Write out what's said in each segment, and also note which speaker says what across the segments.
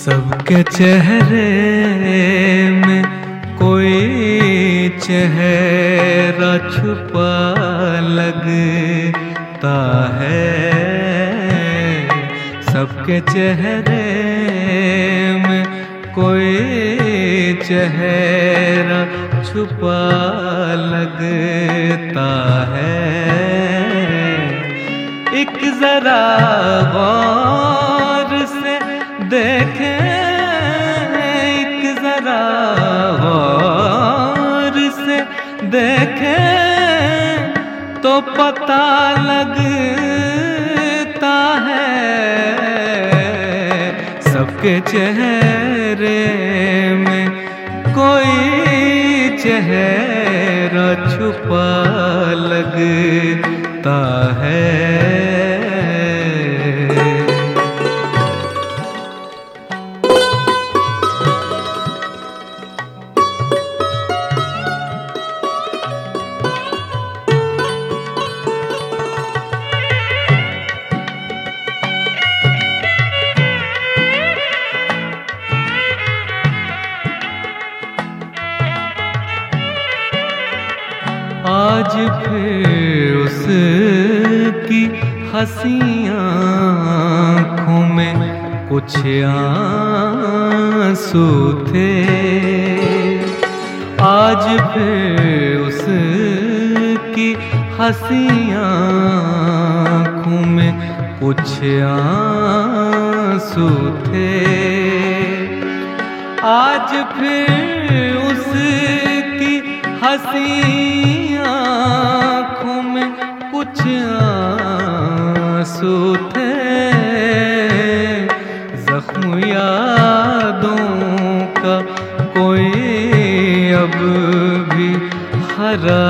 Speaker 1: सबके चेहरे में कोई चेहरा छुपा लगता है। सबके चेहरे में कोई चेहरा छुपा लगता है। एक जरा गौर से देखें, एक जरा गौर से देखें तो पता लगता है। सबके चेहरे में कोई चेहरा छुपा लगता है। आज फिर उसकी हंसी आँखों में कुछ आंसू थे। आज फिर उसकी हंसी आँखों में कुछ आंसू थे। आज फिर उसकी हंसी आँखों में कुछ आंसू थे। जख्म यादों का कोई अब भी हरा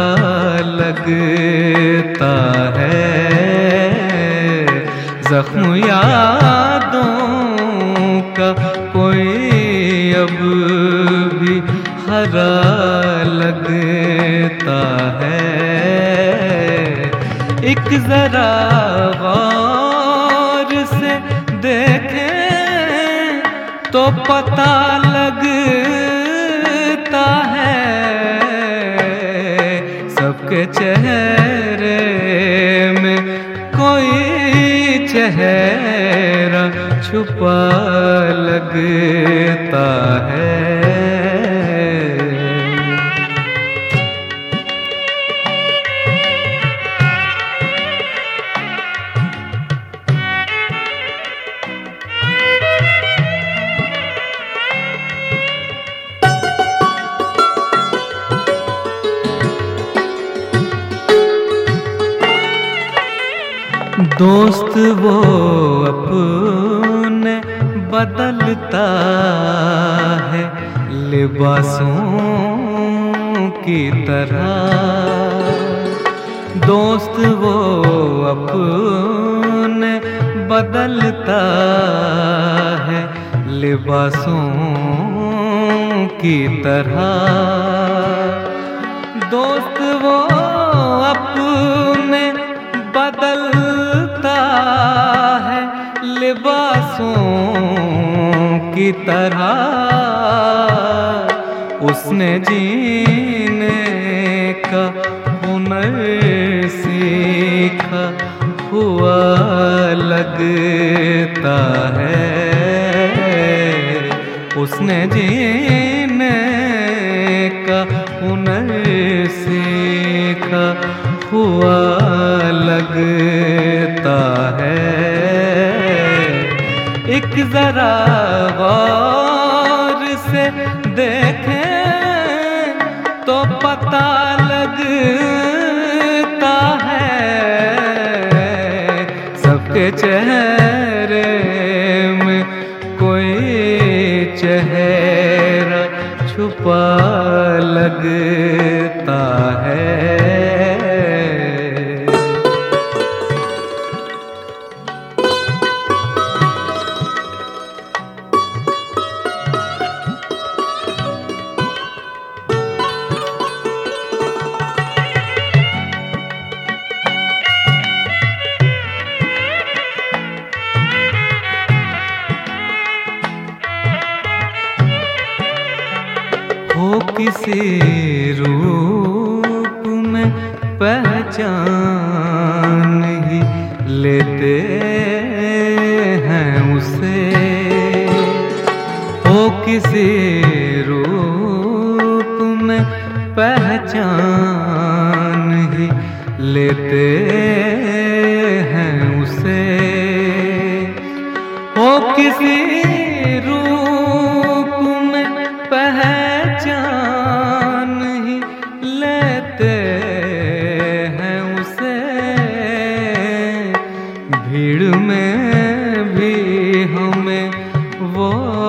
Speaker 1: लगता है। जख्म यादों का कोई अब भी हरा लगता है। एक जरा गौर से देखें तो पता लगता है। सबके चेहरे में कोई चेहरा छुपा लगता है। दोस्त वो अपने बदलता है लिबासों की तरह। दोस्त वो अपने बदलता है लिबासों की तरह। दोस्त वो अपने बदलता है लिबासों की तरह। उसने जीने का हुनर सीखा हुआ लगता है। उसने जीने का हुनर सीखा हुआ लगता है। एक जरा गौर से देखें तो पता लगता है। सबके चेहरे में कोई चेहरा छुपा लगता है। हो किसी रूप में पहचान ही लेते हैं उसे। हो किसी रूप में पहचान ही लेते हैं उसे। हो किसी रूप में पहचान ही लेते हैं उसे। भीड़ में भी हमें वो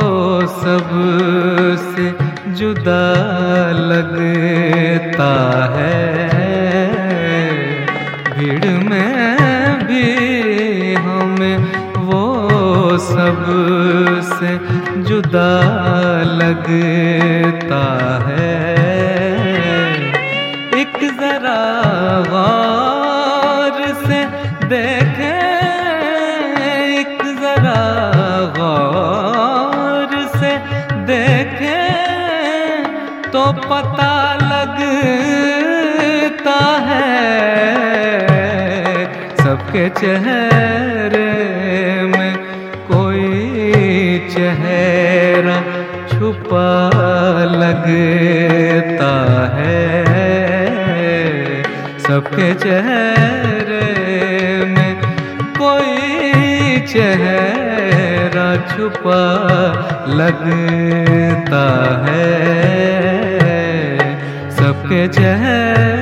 Speaker 1: सबसे जुदा लगता है। भीड़ में भी हमें वो सबसे जुदा लगता है। एक जरा गौर से देखें, एक जरा गौर से देखें तो पता लगता है। सबके चेहरे में कोई चेहरा छुपा लगता है। सबके चेहरे में कोई चेहरा छुपा लगता है। सबके चेहरे